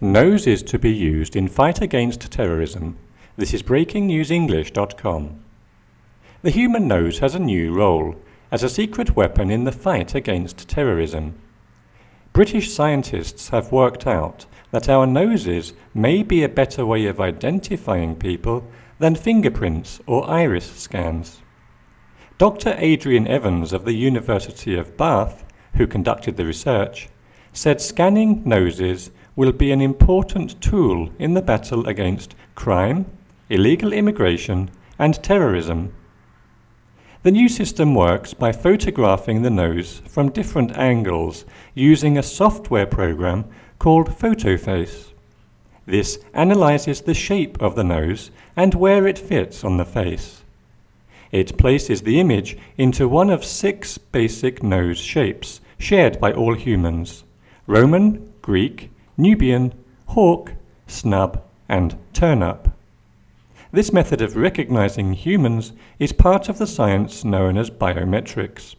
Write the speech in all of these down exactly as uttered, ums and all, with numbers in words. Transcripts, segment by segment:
Noses to be used in fight against terrorism. This is breaking news english dot com. The human nose has a new role as a secret weapon in the fight against terrorism. British scientists have worked out that our noses may be a better way of identifying people than fingerprints or iris scans. Doctor Adrian Evans of the University of Bath, who conducted the research, said scanning noses will be an important tool in the battle against crime, illegal immigration, and terrorism. The new system works by photographing the nose from different angles using a software program called PhotoFace. This analyzes the shape of the nose and where it fits on the face. It places the image into one of six basic nose shapes shared by all humans: Roman, Greek, Nubian, hawk, snub, and turnip. This method of recognizing humans is part of the science known as biometrics.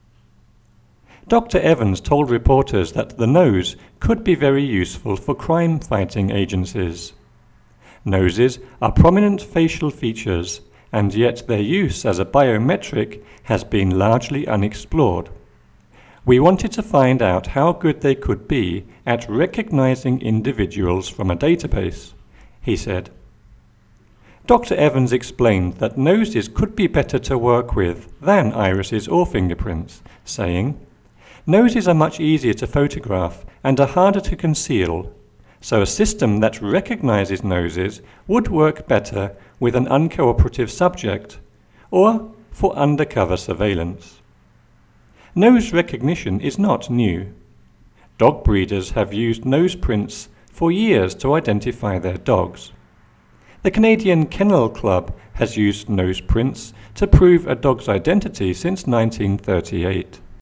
Doctor Evans told reporters that the nose could be very useful for crime-fighting agencies. Noses are prominent facial features, and yet their use as a biometric has been largely unexplored. We wanted to find out how good they could be at recognizing individuals from a database, he said. Doctor Evans explained that noses could be better to work with than irises or fingerprints, saying, "Noses are much easier to photograph and are harder to conceal, so a system that recognizes noses would work better with an uncooperative subject or for undercover surveillance." Nose recognition is not new. Dog breeders have used nose prints for years to identify their dogs. The Canadian Kennel Club has used nose prints to prove a dog's identity since nineteen thirty-eight.